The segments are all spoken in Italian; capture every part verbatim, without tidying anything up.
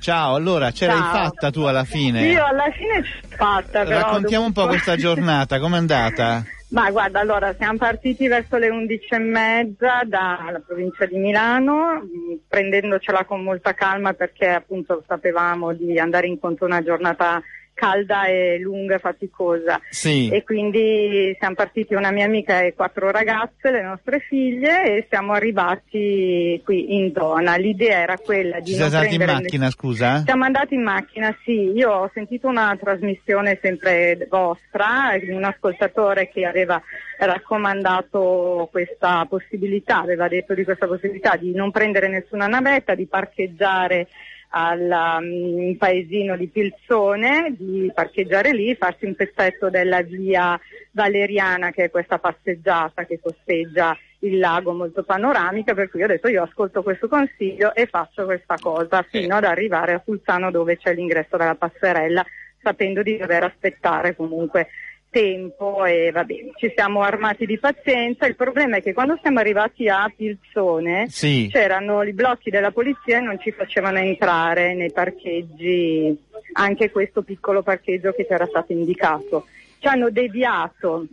Ciao, allora ce Ciao. l'hai fatta tu alla fine? Io alla fine ce l'ho fatta, però. Raccontiamo un po' questa giornata, com'è andata? Ma guarda, allora siamo partiti verso le undici e mezza dalla provincia di Milano, prendendocela con molta calma perché appunto sapevamo di andare incontro a una giornata calda e lunga e faticosa. Sì. E quindi siamo partiti una mia amica e quattro ragazze, le nostre figlie, e siamo arrivati qui in zona. L'idea era quella di Ci non siete andati in prendere macchina, ne- scusa? Siamo andati in macchina, sì. Io ho sentito una trasmissione sempre vostra di un ascoltatore che aveva raccomandato questa possibilità, aveva detto di questa possibilità di non prendere nessuna navetta, di parcheggiare al um, paesino di Pilzone, di parcheggiare lì, farsi un pezzetto della via Valeriana, che è questa passeggiata che costeggia il lago molto panoramica, per cui ho detto io ascolto questo consiglio e faccio questa cosa fino ad arrivare a Fulzano, dove c'è l'ingresso della passerella, sapendo di dover aspettare comunque tempo. E va bene, ci siamo armati di pazienza. Il problema è che quando siamo arrivati a Pilzone Sì. c'erano i blocchi della polizia e non ci facevano entrare nei parcheggi, anche questo piccolo parcheggio che ci era stato indicato. Ci hanno deviato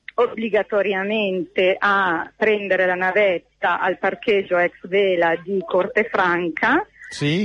obbligatoriamente a prendere la navetta al parcheggio ex vela di Corte Franca. Sì.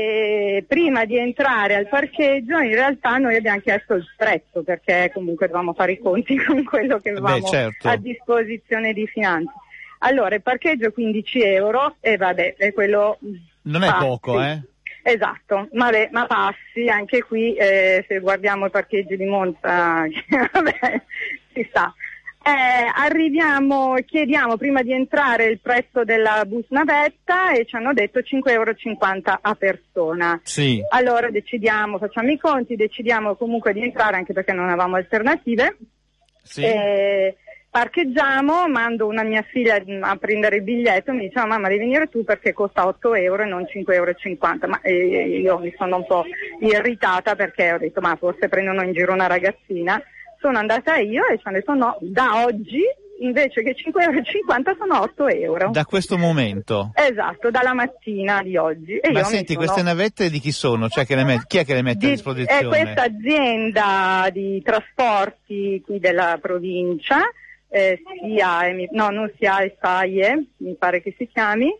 E prima di entrare al parcheggio in realtà noi abbiamo chiesto il prezzo, perché comunque dovevamo fare i conti con quello che avevamo Beh, certo. a disposizione di finanze. Allora il parcheggio quindici euro e vabbè, è quello Non è passi. poco, eh? Esatto, vabbè, ma passi anche qui, eh, se guardiamo i parcheggi di Monza, vabbè, si sa. Eh, arriviamo, chiediamo prima di entrare il prezzo della bus navetta e ci hanno detto cinque euro e cinquanta a persona. Sì. Allora decidiamo, facciamo i conti, decidiamo comunque di entrare anche perché non avevamo alternative. Sì. Eh, parcheggiamo, mando una mia figlia a prendere il biglietto e mi dice: oh, mamma, devi venire tu perché costa otto euro e non cinque euro e cinquanta. Ma eh, io mi sono un po' irritata perché ho detto ma forse prendono in giro una ragazzina. Sono andata io e ci hanno detto no, da oggi invece che cinque euro e cinquanta sono otto euro. Da questo momento? Esatto, dalla mattina di oggi. E Ma io senti, mi sono... queste navette di chi sono? Cioè, che le met- chi è che le mette di, a disposizione? È questa azienda di trasporti qui della provincia, eh, sia, no non sia E S A I E, mi pare che si chiami,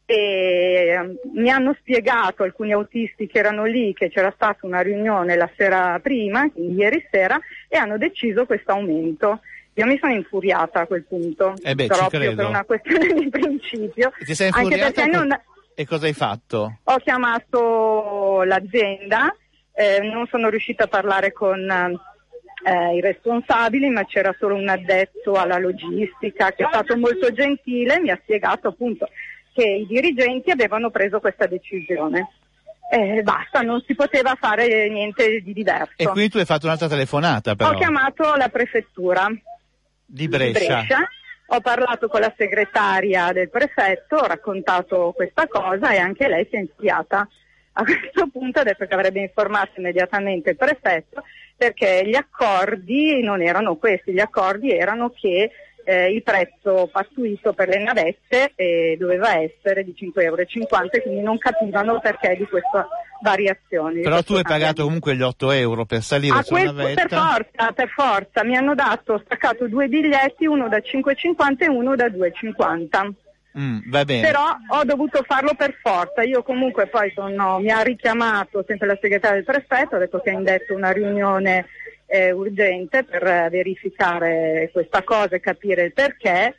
e um, mi hanno spiegato alcuni autisti che erano lì che c'era stata una riunione la sera prima, quindi ieri sera, e hanno deciso questo aumento. Io mi sono infuriata a quel punto, eh beh, proprio ci credo. per una questione di principio. Ti sei Anche infuriata perché e, non... e cosa hai fatto? Ho chiamato l'azienda, eh, non sono riuscita a parlare con eh, i responsabili, ma c'era solo un addetto alla logistica che è stato molto gentile, mi ha spiegato appunto che i dirigenti avevano preso questa decisione. Eh, basta, non si poteva fare niente di diverso. E quindi tu hai fatto un'altra telefonata però? Ho chiamato la prefettura di Brescia. di Brescia, ho parlato con la segretaria del prefetto, ho raccontato questa cosa e anche lei si è infiata. A questo punto ha detto che avrebbe informato immediatamente il prefetto perché gli accordi non erano questi, gli accordi erano che Eh, il prezzo pattuito per le navette eh, doveva essere di cinque euro e cinquanta, quindi non capivano perché di questa variazione. Però tu hai pagato comunque gli otto euro per salire ah, sulla questo, navetta? Per forza, per forza, mi hanno dato, staccato due biglietti, uno da cinque e cinquanta e uno da due e cinquanta. Mm, va bene. Però ho dovuto farlo per forza. Io comunque poi sono, mi ha richiamato sempre la segretaria del prefetto, ha detto che ha indetto una riunione eh, urgente per verificare questa cosa e capire il perché,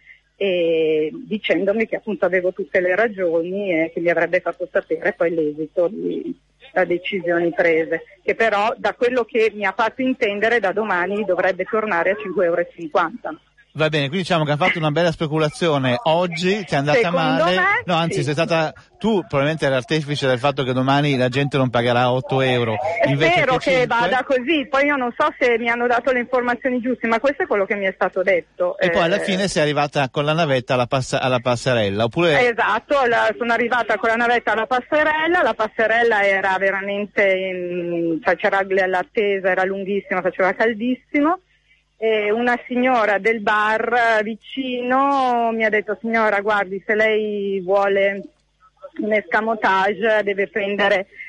e dicendomi che appunto avevo tutte le ragioni e che mi avrebbe fatto sapere poi l'esito di da decisioni prese, che però da quello che mi ha fatto intendere da domani dovrebbe tornare a cinque euro e cinquanta. Va bene, quindi diciamo che ha fatto una bella speculazione oggi, ti è andata Secondo male, me, no anzi sì. sei stata tu probabilmente l'artefice del fatto che domani la gente non pagherà otto euro. Invece Spero che, che vada così, poi io non so se mi hanno dato le informazioni giuste, ma questo è quello che mi è stato detto. E eh, poi alla fine sei arrivata con la navetta alla, passa- alla passerella, oppure... Esatto, la, sono arrivata con la navetta alla passerella, la passerella era veramente, in, cioè c'era l'attesa, era lunghissima, faceva caldissimo. E una signora del bar vicino mi ha detto: signora, guardi, se lei vuole un escamotage deve prendere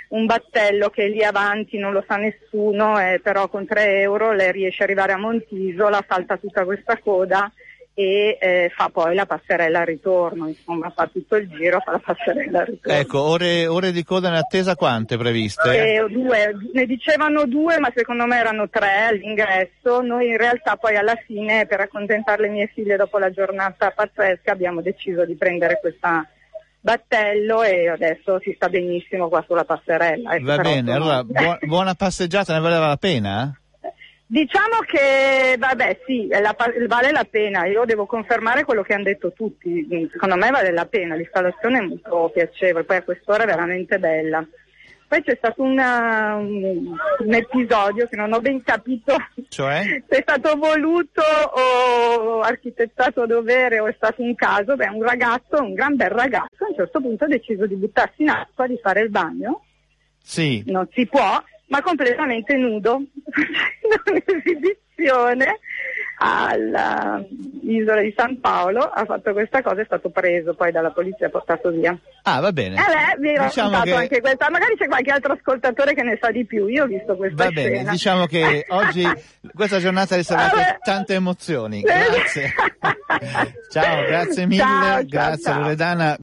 un battello che lì avanti non lo sa nessuno, eh, però con tre euro lei riesce ad arrivare a Montisola, salta tutta questa coda e eh, fa poi la passerella al ritorno, insomma fa tutto il giro, fa la passerella al ritorno. Ecco, ore, ore di coda in attesa quante previste? Eh, due, ne dicevano due, ma secondo me erano tre all'ingresso. Noi in realtà poi alla fine, per accontentare le mie figlie dopo la giornata pazzesca, abbiamo deciso di prendere questa battello e adesso si sta benissimo qua sulla passerella. Ecco, Va bene, sono... allora bu- buona passeggiata, ne valeva la pena? Diciamo che, vabbè, sì, la, vale la pena. Io devo confermare quello che hanno detto tutti. Secondo me vale la pena, l'installazione è molto piacevole, poi a quest'ora è veramente bella. Poi c'è stato una, un, un episodio che non ho ben capito, cioè? Se è stato voluto o architettato a dovere o è stato un caso. Beh, un ragazzo, un gran bel ragazzo, a un certo punto ha deciso di buttarsi in acqua, di fare il bagno. Sì. Non si può, ma completamente nudo, facendo un'esibizione all'isola di San Paolo, ha fatto questa cosa, è stato preso poi dalla polizia e portato via. Ah, va bene. Eh, vi ho diciamo raccontato che... anche questa, magari c'è qualche altro ascoltatore che ne sa di più, io ho visto questa Va scena. bene, diciamo che oggi questa giornata ha riservato Vabbè. tante emozioni, grazie. Ciao, grazie mille, Ciao, ciao, grazie ciao. Loredana.